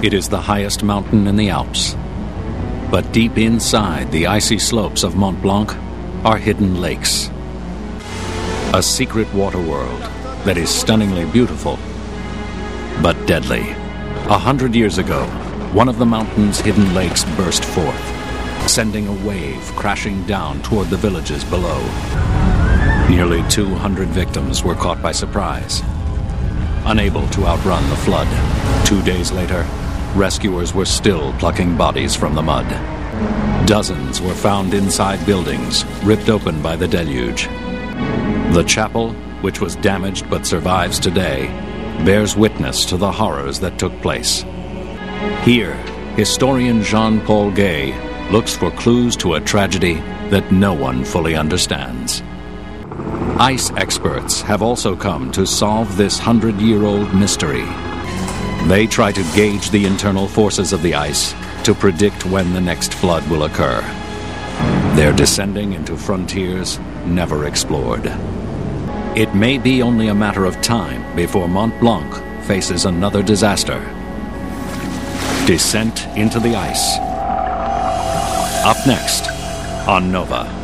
It is the highest mountain in the Alps. But deep inside the icy slopes of Mont Blanc are hidden lakes. A secret water world that is stunningly beautiful, but deadly. 100 years ago, one of the mountain's hidden lakes burst forth, sending a wave crashing down toward the villages below. Nearly 200 victims were caught by surprise, unable to outrun the flood. 2 days later, rescuers were still plucking bodies from the mud. Dozens were found inside buildings, ripped open by the deluge. The chapel, which was damaged but survives today, bears witness to the horrors that took place. Here, historian Jean-Paul Gay looks for clues to a tragedy that no one fully understands. Ice experts have also come to solve this 100-year-old mystery. They try to gauge the internal forces of the ice to predict when the next flood will occur. They're descending into frontiers never explored. It may be only a matter of time before Mont Blanc faces another disaster. Descent into the ice. Up next on Nova.